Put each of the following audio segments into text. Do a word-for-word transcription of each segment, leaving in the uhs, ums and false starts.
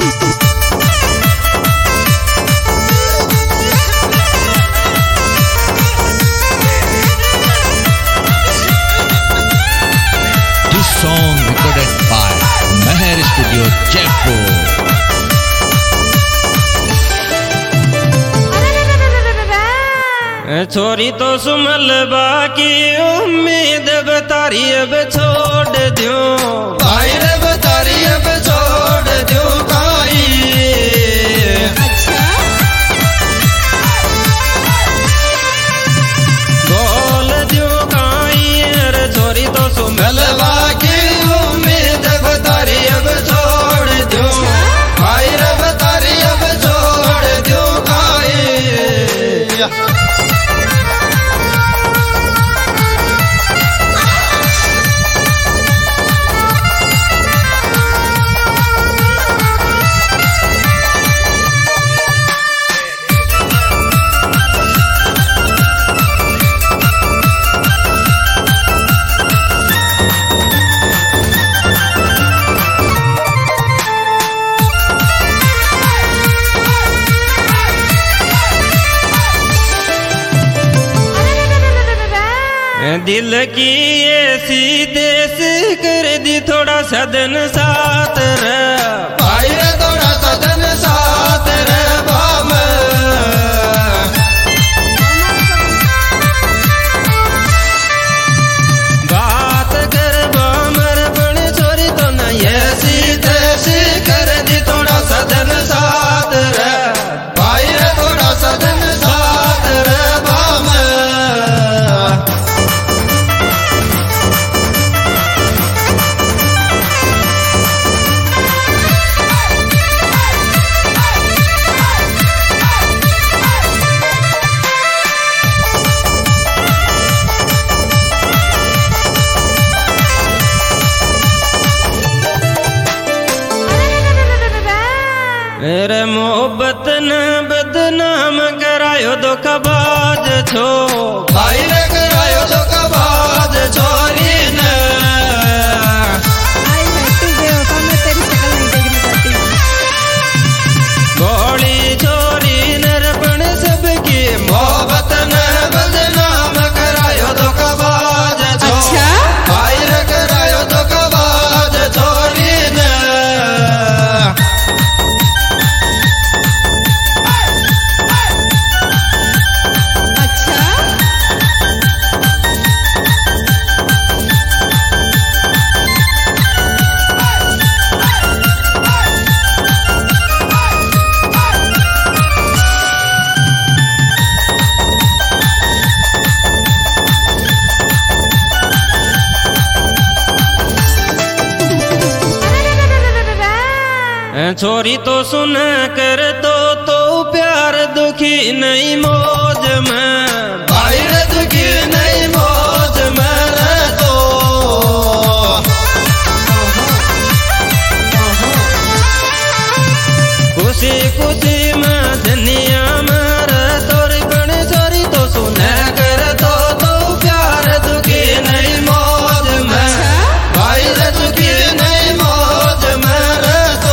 छोरी तो सुमल बाकी उम्मीद बतारी अब छोड़ दूं भाई रे बतारी अब छोड़ दूं भाई। अच्छा बोल दूं काई रे छोरी तो सुमल बाकी उम्मीद बतारी अब छोड़ दूं भाई रे बतारी अब छोड़ दूं काई। दिल की ऐसी देश कर दी थोड़ा सदन साथ रे भाई रे थोड़ा सदन साथ रे बाम बात कर बामर बन छोरी तो न ऐसी देश कर दी थोड़ा सदन साथ रे भाई रे थोड़ा सदन साथ रे बाम। रे मोहब्बत न बदनाम करायो धोखाबाज छो भाई रे करायो धोखाबाज छोरी ने भोली छोरी नरपण सबकी मोहब्बत न बदनाम करायो धोखाबाज छो भाई रे करायो धोखाबाज छोरी ने। छोरी तो सुन कर तो तो प्यार दुखी नहीं मौज में भाई रे दुखी नहीं मौज में रे तो खुशी खुशी में दुनिया में रे तोरी बन छोरी तो सुन कर तो तो प्यार दुखी नहीं मौज में भाई रे दुखी नहीं मौज में रे तो।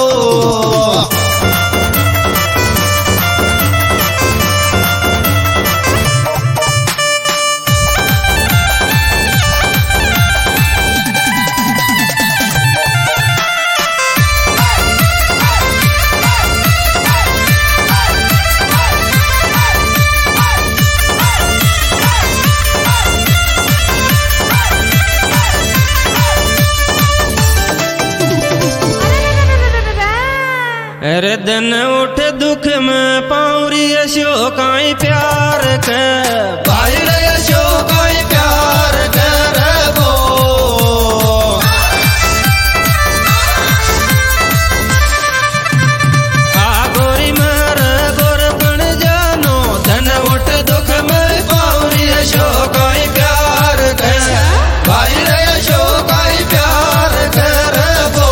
अरे दिन उठ दुख में पाउरी अशोकाई प्यार के भाई रे अशोकाई प्यार कर वो आ गोरी मर गोर बन जानो दिन उठ दुख में पाउरी अशोकाई प्यार के भाई रे अशोकाई प्यार कर वो।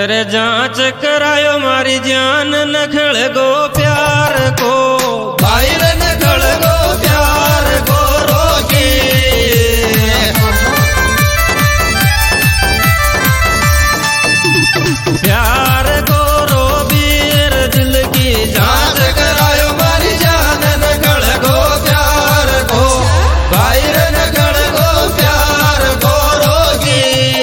अरे जांच करायो मारी जान नखल गो प्यार को भाई रे नखल गो प्यार को रोकी प्यार को रो बीर दिल की जांच करायो मारी जान नखल गो प्यार को भाई रे नखल गो प्यार को रोकी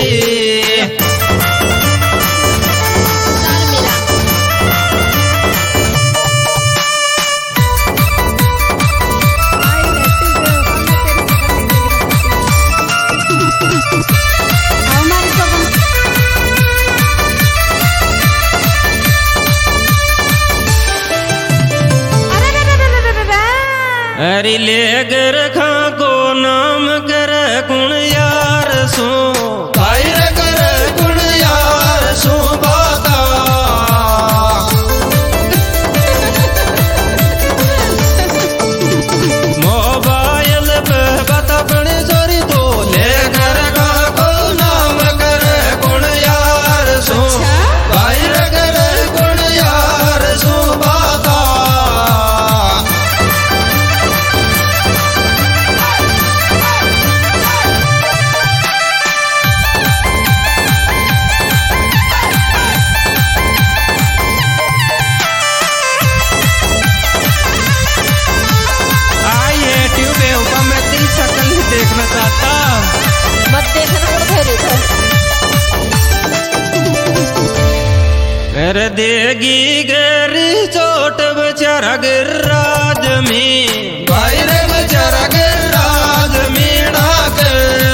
अरे ले गर खा को नाम कर कुण यार सो भाई रे कर कुण यार सो बाता मोबाइल पे बता पण जोरी तो ले गर खा को नाम कर कुण यार सो भाई रे कर कुण यार सो बाता देखना चाहता मत देखना कर देगी गरी चोट बेचारा गिर्राज में भाई रे बेचारा गिर्राज में डाकर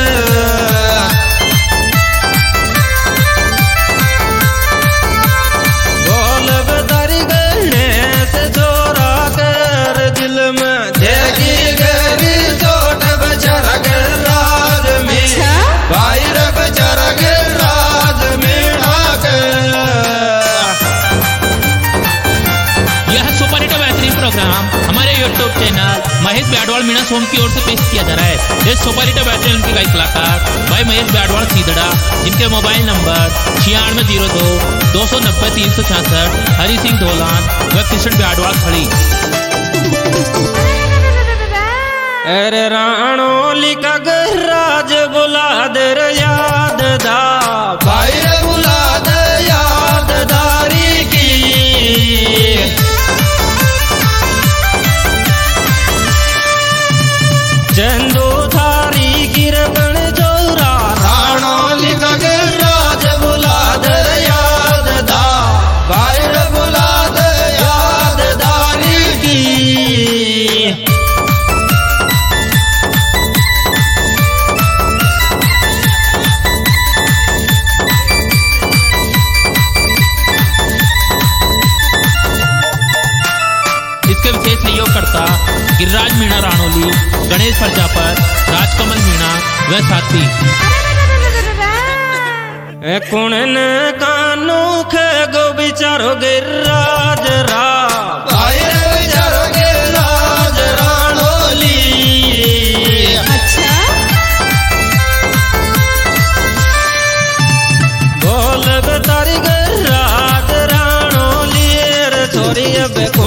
बोल बतारी गहने से जोरा कर दिल में देगी गरी चोट बेचारा गिर्राज में भाई रे बेचारा गिर्राज में डाकर प्रोग्राम हमारे यूट्यूब चैनल महेश ब्याडवाल मीणा सोम की ओर से पेश किया जा रहा है। इस सुपर हिट बैटल के गायक कलाकार भाई महेश ब्याडवाल सीधड़ा, जिनके मोबाइल नंबर छियानवे जीरो दो दो सौ नब्बे तीन सौ छियासठ, हरी सिंह धोलान व कृष्ण ब्याडवाल खड़ी। अरे राणो लिखा गहराज बुला दर याद दा भाई रे बुला दे याद दारी की चंदो थारी गिरबन जोरा राणो लिखा गहराज बुला दर याद दा भाई रे बुला दे याद दारी की सहयोगकर्ता गिरिराज मीणा राणोली, गणेश प्रजापत, राजकमल मीणा व साथी। कुण न कानू खे गो बिचारो गिरिराज रा भाई रे बिचारो गिरिराज राणोली। अच्छा बोल बतारी गिरिराज राणोली रे छोरी अब